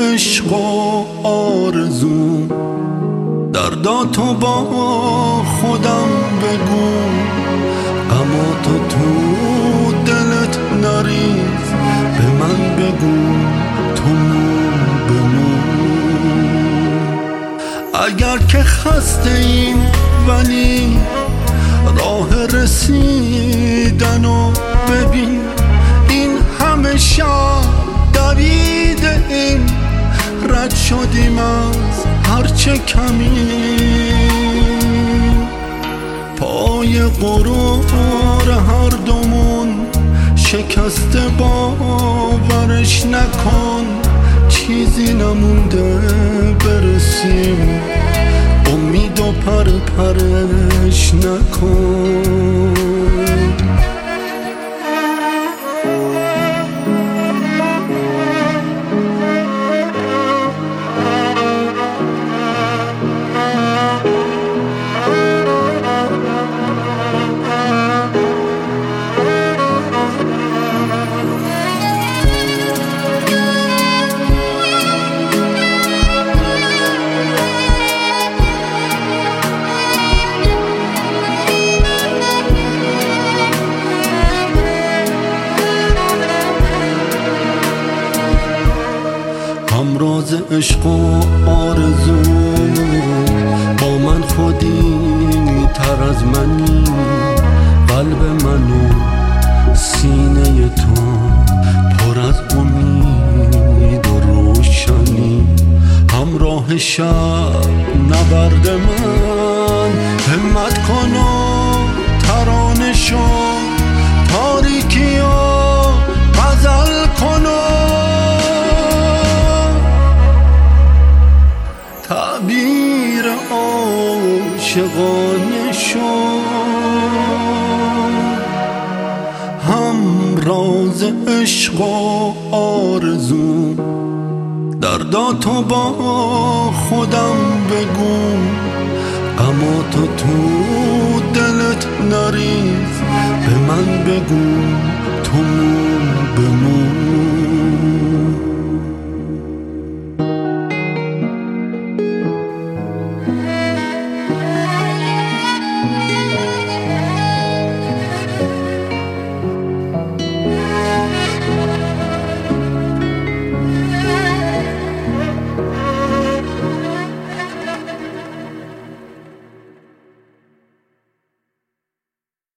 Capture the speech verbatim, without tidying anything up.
عشق و آرزو، درداتو با خودم بگو، غماتو تو دلت نریز، به من بگو تو مون بمون. اگر که خسته ایم ولی راه رسیدنو ببین، این همه شب دویده ایم، رد شدیم از هرچه کمی، پای غرور هر دومون شکسته، باورش نکن چیزی نمونده برسیم، امید و پر پرش نکن. همراز عشق و آرزو، با من خودی تر از منی، قلب من و سینه تو پر از امید و روشنی، همراه شب نبرد من، همت کن و ترانه شو، تاریکی و غزل کن و تعبیر عاشقانه شو، همراز عشق و آرزو، درداتو با خودم بگو، غماتو تو دلت نریز، به من بگو تو مون بمون.